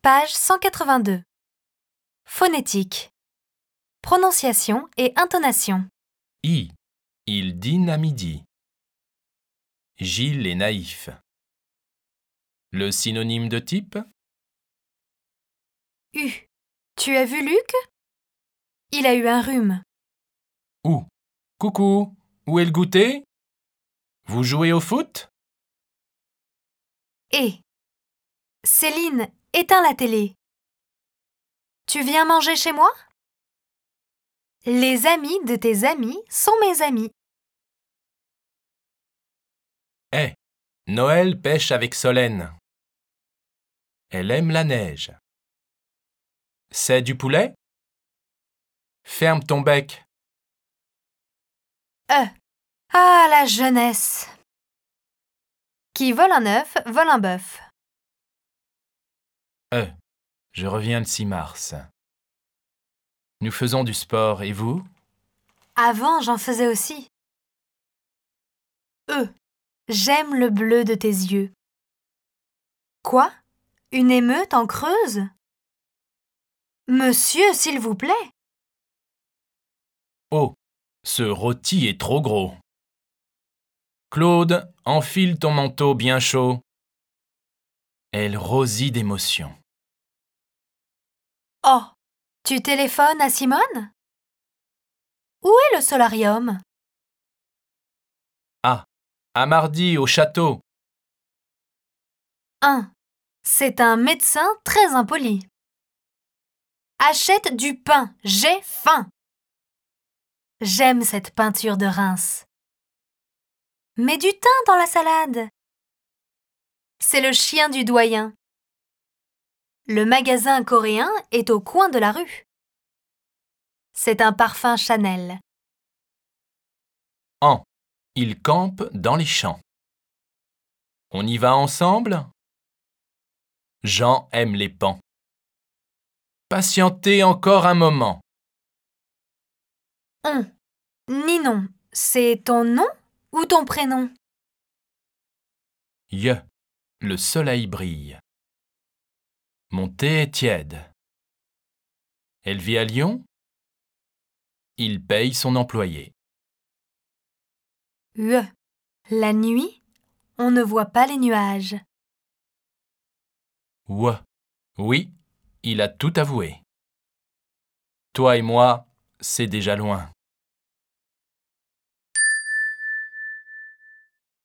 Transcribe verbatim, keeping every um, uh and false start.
Page cent quatre-vingt-deux. Phonétique. Prononciation et intonation. I. Il dîne à midi. Gilles est naïf. Le synonyme de type? U. Tu as vu Luc? Il a eu un rhume. Ou. Coucou, où est le goûter? Vous jouez au foot? Et. Céline, éteins la télé. Tu viens manger chez moi? Les amis de tes amis sont mes amis. Eh, Noël pêche avec Solène. Elle aime la neige. C'est du poulet? Ferme ton bec. E. Ah, la jeunesse! Qui vole un œuf, vole un bœuf. E. Je reviens le six mars. Nous faisons du sport, et vous? Avant, j'en faisais aussi. E. J'aime le bleu de tes yeux. Quoi? Une émeute en Creuse? Monsieur, s'il vous plaît. O. Ce rôti est trop gros. Claude, enfile ton manteau bien chaud. Elle rosit d'émotion. Oh, tu téléphones à Simone? Où est le solarium? A. À mardi au château. un. C'est un médecin très impoli. Achète du pain, j'ai faim. J'aime cette peinture de Reims. Mets du thym dans la salade. C'est le chien du doyen. Le magasin coréen est au coin de la rue. C'est un parfum Chanel. An. Il campe dans les champs. On y va ensemble? Jean aime les pans. Patientez encore un moment. On. Ninon, c'est ton nom ou ton prénom? Ye. Le soleil brille. Mon thé est tiède. Elle vit à Lyon? Il paye son employé. Ue. La nuit, on ne voit pas les nuages. Ouè. Oui, il a tout avoué. Toi et moi, c'est déjà loin.